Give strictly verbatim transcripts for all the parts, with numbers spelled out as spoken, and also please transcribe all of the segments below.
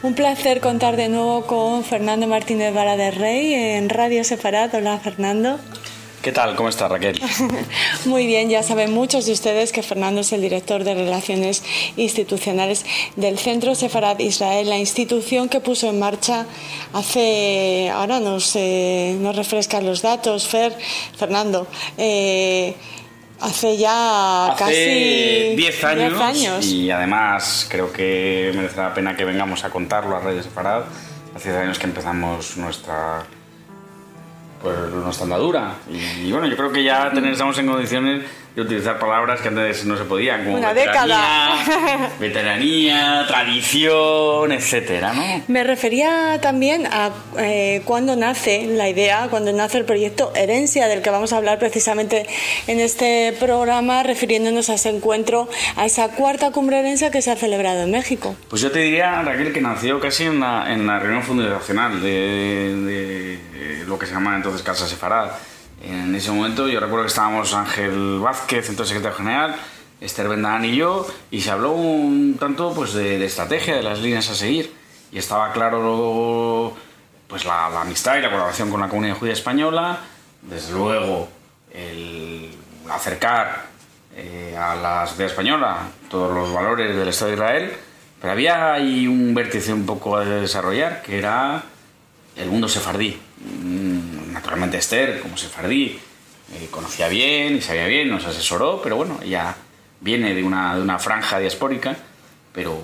Un placer contar de nuevo con Fernando Martínez Vara de Rey en Radio Sefarad. Hola, Fernando. ¿Qué tal? ¿Cómo estás, Raquel? Muy bien, ya saben muchos de ustedes que Fernando es el director de Relaciones Institucionales del Centro Sefarad Israel, la institución que puso en marcha hace, ahora nos, eh, nos refrescan los datos, Fer, Fernando, eh, hace ya hace casi diez años, años. Y además creo que merece la pena que vengamos a contarlo a Radio Sefarad. Hace diez años que empezamos nuestra... pues nuestra andadura y, y bueno, yo creo que ya tener, estamos en condiciones de utilizar palabras que antes no se podían, como una veteranía, década, veteranía, tradición, etcétera, ¿no? Me refería también a eh, cuando nace la idea, cuando nace el proyecto Herencia, del que vamos a hablar precisamente en este programa, refiriéndonos a ese encuentro, a esa cuarta cumbre Herencia que se ha celebrado en México. Pues yo te diría, Raquel, que nació casi en la, en la reunión fundacional de, de, de lo que se llama entonces Casa Sefarad. En ese momento yo recuerdo que estábamos Ángel Vázquez, entonces secretario general, Esther Bendán y yo, y se habló un tanto pues de, de estrategia, de las líneas a seguir, y estaba claro pues la, la amistad y la colaboración con la comunidad judía española, desde luego el acercar eh, a la sociedad española todos los valores del Estado de Israel, pero había ahí un vértice un poco a desarrollar, que era el mundo sefardí. Naturalmente Esther, como sefardí, eh, conocía bien y sabía bien, nos asesoró, pero bueno, ella viene de una, de una franja diaspórica, pero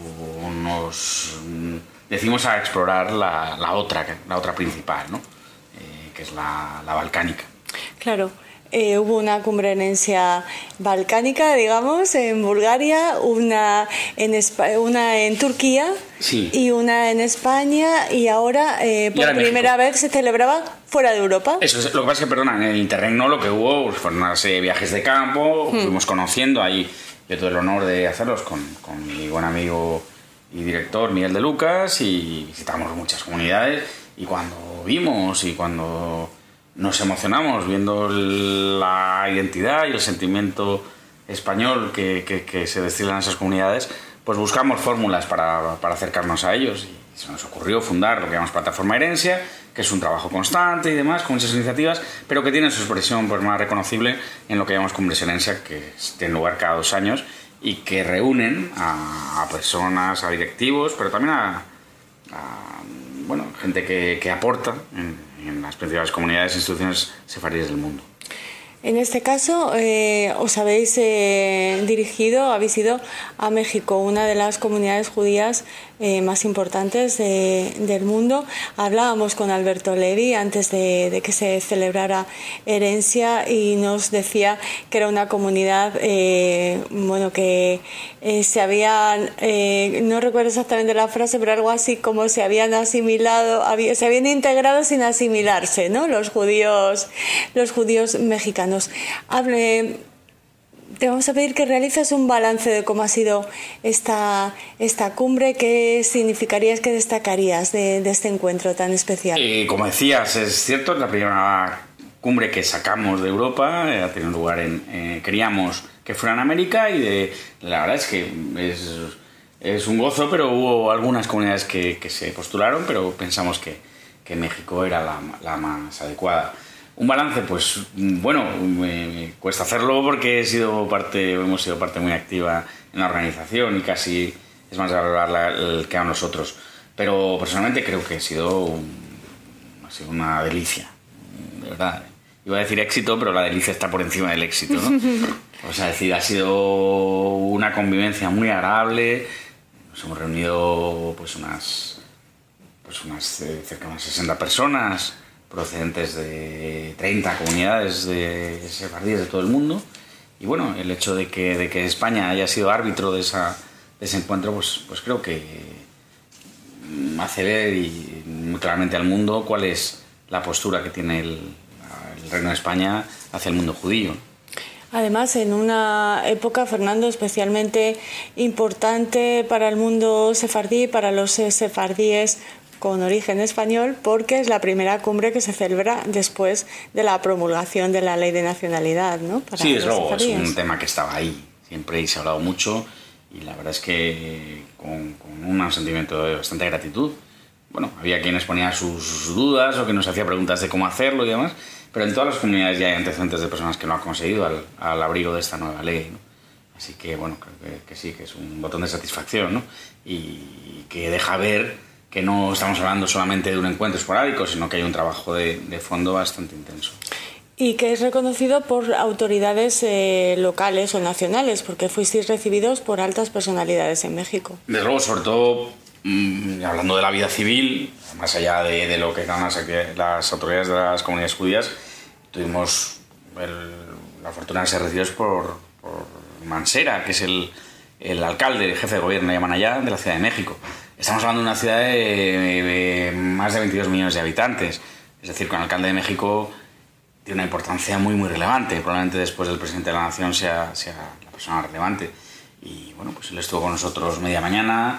nos decimos a explorar la, la otra, la otra principal, ¿no? Eh, que es la, la balcánica. Claro. Eh, hubo una cumbre herencia balcánica, digamos, en Bulgaria, una en, Espa- una en Turquía, sí, y una en España, y ahora eh, por y ahora primera vez se celebraba fuera de Europa. Eso es, lo que pasa es que, perdona, en el interregno lo que hubo pues, fueron una serie de viajes de campo, hmm. fuimos conociendo ahí, yo tuve el honor de hacerlos con, con mi buen amigo y director Miguel de Lucas, y visitamos muchas comunidades, y cuando vimos y cuando nos emocionamos viendo la identidad y el sentimiento español que, que, que se destila en esas comunidades, pues buscamos fórmulas para, para acercarnos a ellos, y se nos ocurrió fundar lo que llamamos Plataforma Herencia, que es un trabajo constante y demás, con muchas iniciativas, pero que tiene su expresión pues, más reconocible en lo que llamamos Cumbres Herencia, que tienen lugar cada dos años y que reúnen a, a personas, a directivos, pero también a, a bueno, gente que, que aporta en, en las principales comunidades e instituciones sefardíes del mundo. En este caso, eh, os habéis eh, dirigido, habéis ido a México, una de las comunidades judías eh, más importantes de, del mundo. Hablábamos con Alberto Levi antes de, de que se celebrara Herencia, y nos decía que era una comunidad, eh, bueno, que eh, se habían, eh, no recuerdo exactamente la frase, pero algo así como se habían asimilado, había, se habían integrado sin asimilarse, ¿no? Los judíos, los judíos mexicanos. Hable, te vamos a pedir que realices un balance de cómo ha sido esta, esta cumbre. ¿Qué significarías, qué destacarías de, de este encuentro tan especial? Eh, como decías, es cierto, es la primera cumbre que sacamos de Europa, eh, ha tenido lugar en, eh, queríamos que fuera en América, y de, la verdad es que es, es un gozo, pero hubo algunas comunidades que, que se postularon, pero pensamos que, que México era la, la más adecuada. Un balance, pues bueno, me, me cuesta hacerlo porque he sido parte, hemos sido parte muy activa en la organización y casi es más de valorar el que a nosotros. Pero personalmente creo que ha sido, un, ha sido una delicia, de verdad. Iba a decir éxito, pero la delicia está por encima del éxito, ¿no? O sea, es decir, ha sido una convivencia muy agradable. Nos hemos reunido pues unas, pues unas eh, cerca de unas sesenta personas, procedentes de treinta comunidades de sefardíes de todo el mundo, y bueno, el hecho de que, de que España haya sido árbitro de, esa, de ese encuentro, pues, pues creo que hace ver y muy claramente al mundo cuál es la postura que tiene el, el Reino de España hacia el mundo judío. Además, en una época, Fernando, especialmente importante para el mundo sefardí, para los sefardíes con origen español, porque es la primera cumbre que se celebra después de la promulgación de la Ley de Nacionalidad, ¿no? Para sí, es los luego, es sefardíes. un tema que estaba ahí siempre y se ha hablado mucho, y la verdad es que con, con un sentimiento de bastante gratitud. Bueno, había quienes ponían sus dudas o que nos hacía preguntas de cómo hacerlo y demás, pero en todas las comunidades ya hay antecedentes de personas que lo han conseguido al, al abrigo de esta nueva ley, ¿no? Así que, bueno, creo que, que sí, que es un botón de satisfacción, ¿no? Y que deja ver que no estamos hablando solamente de un encuentro esporádico, sino que hay un trabajo de, de fondo bastante intenso. Y que es reconocido por autoridades eh, locales o nacionales, porque fuisteis recibidos por altas personalidades en México. Desde luego, sobre todo, mmm, hablando de la vida civil, más allá de, de lo que eran las, las autoridades de las comunidades judías, tuvimos el, la fortuna de ser recibidos por, por Mansera, que es el, el alcalde, el jefe de gobierno, llaman allá, de la Ciudad de México. Estamos hablando de una ciudad de, de, de más de veintidós millones de habitantes, es decir, con el alcalde de México tiene una importancia muy muy relevante, probablemente después del presidente de la nación sea, sea la persona relevante. Y bueno, pues él estuvo con nosotros media mañana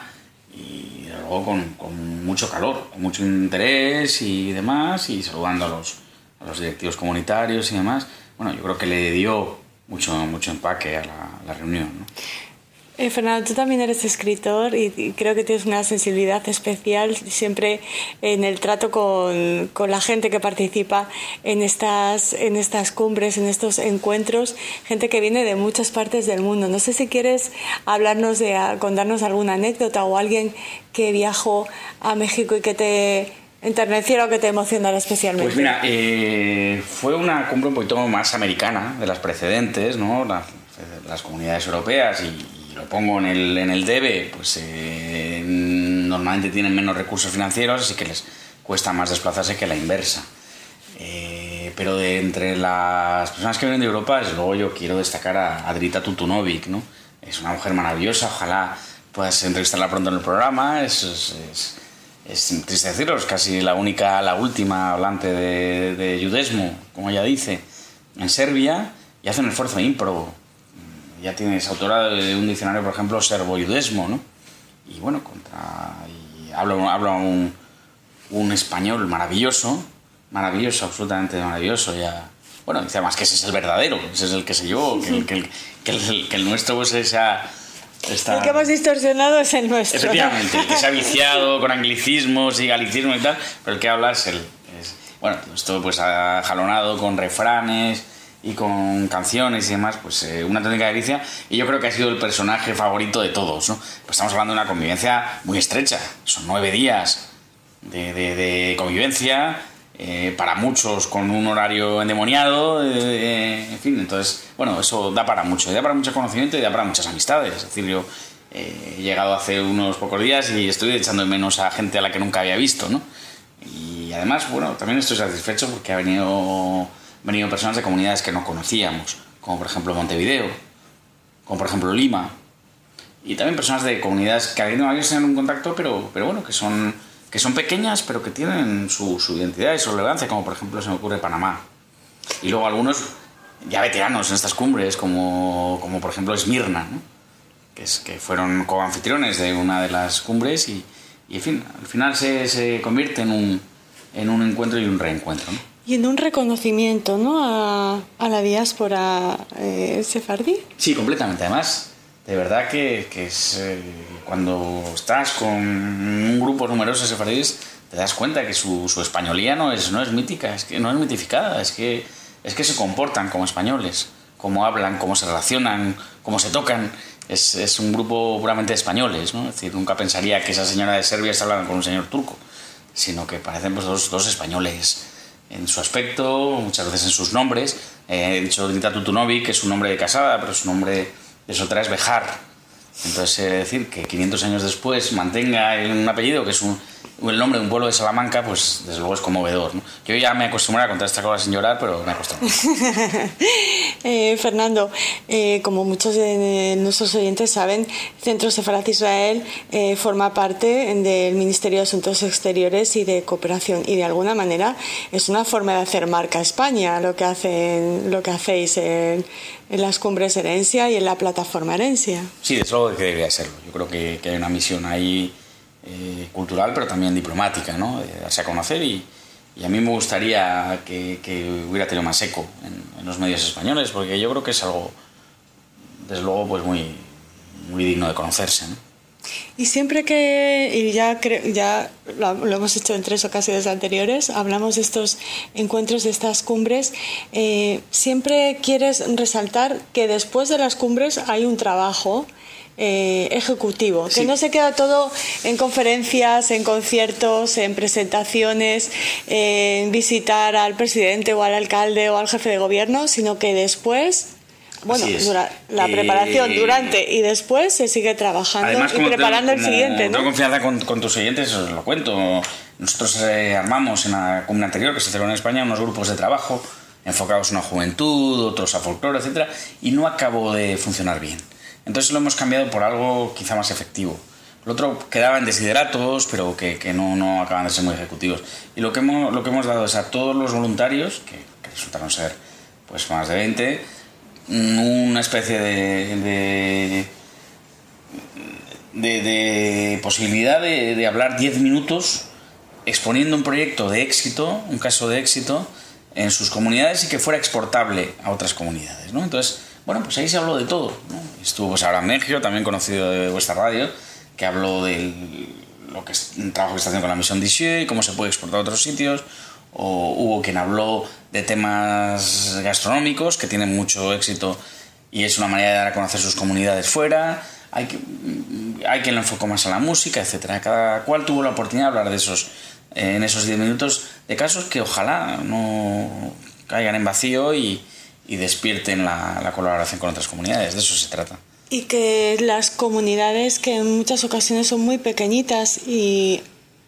y luego con, con mucho calor, con mucho interés y demás, y saludando a los, a los directivos comunitarios y demás. Bueno, yo creo que le dio mucho, mucho empaque a la, la reunión, ¿no? Eh, Fernando, tú también eres escritor y, y creo que tienes una sensibilidad especial siempre en el trato con, con la gente que participa en estas, en estas cumbres, en estos encuentros, gente que viene de muchas partes del mundo. No sé si quieres hablarnos de, contarnos alguna anécdota o alguien que viajó a México y que te enterneciera o que te emocionara especialmente. Pues mira, eh, fue una cumbre un poquito más americana de las precedentes, ¿no? Las, las comunidades europeas y lo pongo en el, en el debe, pues eh, normalmente tienen menos recursos financieros, así que les cuesta más desplazarse que la inversa. Eh, pero de entre las personas que vienen de Europa, desde luego yo quiero destacar a Adrita Tutunovic, ¿no? Es una mujer maravillosa, ojalá puedas entrevistarla pronto en el programa. Es, es, es, es triste decirlo, es casi la única, la última hablante de, de judesmo, como ella dice, en Serbia, y hace un esfuerzo ímprobo. Ya tienes autora de un diccionario, por ejemplo, serbo-judesmo, ¿no? Y bueno, contra, y habla, habla un, un español maravilloso, maravilloso, absolutamente maravilloso. Ya, bueno, dice además que ese es el verdadero, ese es el que sé yo, que el, que el, que el, que el nuestro pues esa... Está... El que hemos distorsionado es el nuestro. Efectivamente, ¿no? El que se ha viciado con anglicismos y galicismos y tal, pero el que habla es el... Es, bueno, esto pues ha jalonado con refranes y con canciones y demás, pues eh, una técnica de delicia, y yo creo que ha sido el personaje favorito de todos, ¿no? Pues estamos hablando de una convivencia muy estrecha, son nueve días de, de, de convivencia, eh, para muchos con un horario endemoniado, eh, en fin, entonces, bueno, eso da para mucho, da para mucho conocimiento y da para muchas amistades. Es decir, yo eh, he llegado hace unos pocos días y estoy echando de menos a gente a la que nunca había visto, ¿no? Y además, bueno, también estoy satisfecho porque ha venido... Han venido personas de comunidades que no conocíamos, como por ejemplo Montevideo, como por ejemplo Lima, y también personas de comunidades que no habían tenido un contacto, pero, pero bueno, que son, que son pequeñas, pero que tienen su, su identidad y su relevancia, como por ejemplo se me ocurre Panamá. Y luego algunos ya veteranos en estas cumbres, como, como por ejemplo Esmirna, ¿no? que, es, que fueron coanfitriones de una de las cumbres y, y en fin, al final se, se convierte en un, en un encuentro y un reencuentro, ¿no? Y en un reconocimiento, ¿no?, a, a la diáspora eh, sefardí. Sí, completamente. Además, de verdad que, que es, eh, cuando estás con un grupo numeroso de sefardíes, te das cuenta que su, su españolía no es, no es mítica, es que no es mitificada, es que, es que se comportan como españoles, cómo hablan, cómo se relacionan, cómo se tocan. Es, es un grupo puramente de españoles, ¿no? Es decir, nunca pensaría que esa señora de Serbia está hablando con un señor turco, sino que parecen pues, dos, dos españoles en su aspecto, muchas veces en sus nombres. Eh, he dicho Adrita Tutunovic, que es un nombre de casada, pero su nombre de soltera es Bejar. Entonces, eh, decir que quinientos años después mantenga un apellido que es un, el nombre de un pueblo de Salamanca, pues desde luego es conmovedor, ¿no? Yo ya me acostumbré a contar esta cosa sin llorar, pero me ha costado. eh, Fernando, eh, como muchos de nuestros oyentes saben, Centro Sefarat Israel eh, forma parte del Ministerio de Asuntos Exteriores y de Cooperación, y de alguna manera es una forma de hacer marca España lo que hacen, lo que hacéis en, en las cumbres Herencia y en la plataforma Herencia. Sí, desde luego que debería serlo. Yo creo que, que hay una misión ahí eh, cultural, pero también diplomática, ¿no? De darse a conocer, y, y a mí me gustaría que, que hubiera tenido más eco en, en los medios españoles, porque yo creo que es algo, desde luego, pues muy, muy digno de conocerse, ¿no? Y siempre que, y ya, cre, ya lo, lo hemos hecho en tres ocasiones anteriores, hablamos de estos encuentros, de estas cumbres, eh, siempre quieres resaltar que después de las cumbres hay un trabajo eh, ejecutivo, sí. Que no se queda todo en conferencias, en conciertos, en presentaciones, eh, en visitar al presidente o al alcalde o al jefe de gobierno, sino que después... Bueno, dura, la preparación eh, durante y después se sigue trabajando además, y preparando tengo, el siguiente, ¿no? Tengo confianza con, con tus oyentes, os lo cuento. Nosotros eh, armamos en la cumbre anterior que se celebró en España unos grupos de trabajo enfocados en la juventud, otros a folclore, etcétera, y no acabó de funcionar bien. Entonces lo hemos cambiado por algo quizá más efectivo. Lo otro quedaba en desideratos, pero que, que no, no acaban de ser muy ejecutivos. Y lo que hemos, lo que hemos dado es a todos los voluntarios, que, que resultaron ser pues más de veinte, una especie de, de, de, de posibilidad de, de hablar diez minutos exponiendo un proyecto de éxito, un caso de éxito en sus comunidades y que fuera exportable a otras comunidades, ¿no? Entonces, bueno, pues ahí se habló de todo, ¿no? Estuvo pues ahora Mejio, también conocido de vuestra radio, que habló del lo que es un trabajo que está haciendo con la misión Dixie y cómo se puede exportar a otros sitios. O hubo quien habló de temas gastronómicos que tienen mucho éxito y es una manera de dar a conocer sus comunidades fuera. Hay, que, hay quien lo enfocó más a la música, etcétera. Cada cual tuvo la oportunidad de hablar de esos, eh, en esos diez minutos, de casos que ojalá no caigan en vacío y, y despierten la, la colaboración con otras comunidades. De eso se trata. Y que las comunidades, que en muchas ocasiones son muy pequeñitas y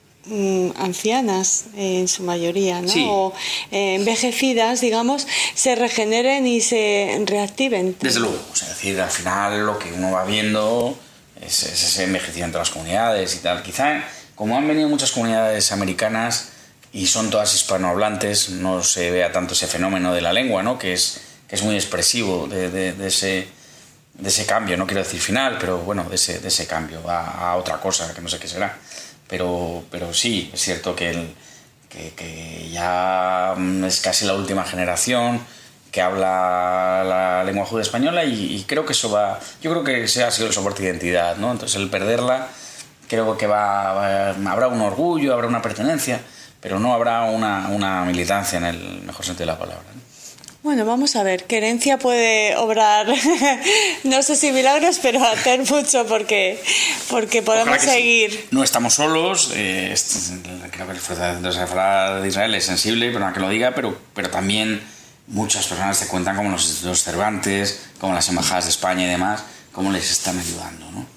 ancianas en su mayoría, ¿no? Sí. O eh, envejecidas, digamos, se regeneren y se reactiven. Desde luego, o sea, es decir, al final lo que uno va viendo es, es ese envejecimiento de las comunidades y tal. Quizá, como han venido muchas comunidades americanas y son todas hispanohablantes, no se vea tanto ese fenómeno de la lengua, ¿no? Que es, que es muy expresivo de, de, de, ese, de ese cambio, no quiero decir final, pero bueno, de ese, de ese cambio a, a otra cosa, que no sé qué será. Pero, pero sí, es cierto que, el, que, que ya es casi la última generación que habla la lengua judía española y, y creo que eso va... Yo creo que ese ha sido el soporte de identidad, ¿no? Entonces el perderla creo que va, va habrá un orgullo, habrá una pertenencia, pero no habrá una, una militancia en el mejor sentido de la palabra, ¿no? Bueno, vamos a ver, Querencia puede obrar, no sé si milagros, pero hacer mucho porque, porque podemos que seguir. Sí. No estamos solos, eh, creo que el Centro de Israel es sensible, perdona que lo diga, pero, pero también muchas personas te cuentan como los institutos Cervantes, como las embajadas de España y demás, cómo les están ayudando, ¿no?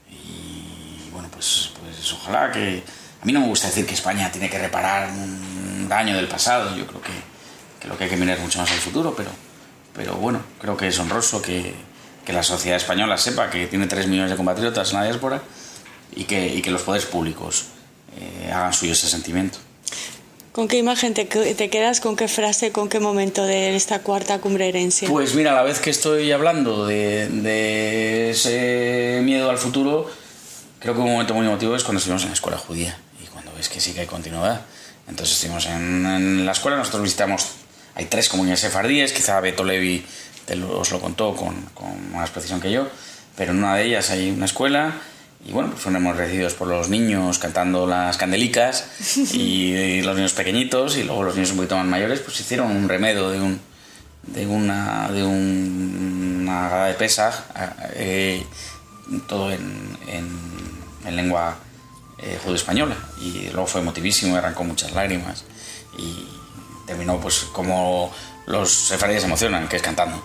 Y bueno, pues, pues ojalá que... A mí no me gusta decir que España tiene que reparar un daño del pasado, yo creo que que lo que hay que mirar mucho más al futuro, pero, pero bueno, creo que es honroso que, que la sociedad española sepa que tiene tres millones de compatriotas en la diáspora y que, y que los poderes públicos eh, hagan suyo ese sentimiento. ¿Con qué imagen te, te quedas? ¿Con qué frase? ¿Con qué momento de esta cuarta cumbre Herencia? Pues mira, a la vez que estoy hablando de, de ese miedo al futuro, creo que un momento muy emotivo es cuando estuvimos en la escuela judía y cuando ves que sí que hay continuidad. Entonces estuvimos en, en la escuela, nosotros visitamos... Hay tres comunidades sefardíes, quizá Beto Levi te lo, os lo contó con, con más precisión que yo, pero en una de ellas hay una escuela y bueno, pues fuimos recibidos por los niños cantando las candelicas y, y los niños pequeñitos y luego los niños un poquito más mayores pues hicieron un remedo de, un, de una de un, una gala de Pesaj, eh, todo en, en, en lengua eh, judeo-española y luego fue emotivísimo, arrancó muchas lágrimas y terminó pues como los sefardíes se emocionan, que es cantando.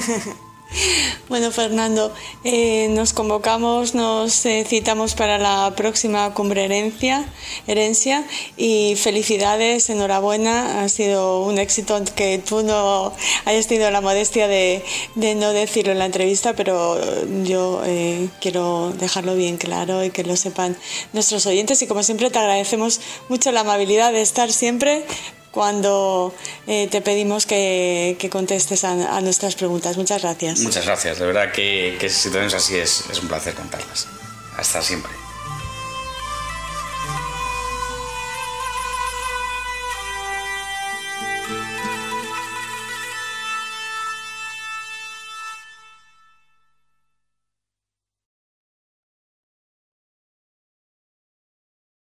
Bueno, Fernando, eh, nos convocamos, nos eh, citamos para la próxima cumbre herencia, herencia y felicidades, enhorabuena, ha sido un éxito que tú no hayas tenido la modestia de, de no decirlo en la entrevista, pero yo eh, quiero dejarlo bien claro y que lo sepan nuestros oyentes y como siempre te agradecemos mucho la amabilidad de estar siempre cuando eh, te pedimos que, que contestes a, a nuestras preguntas. Muchas gracias. Muchas gracias. De verdad que, que situaciones así es, es un placer contarlas. Hasta siempre.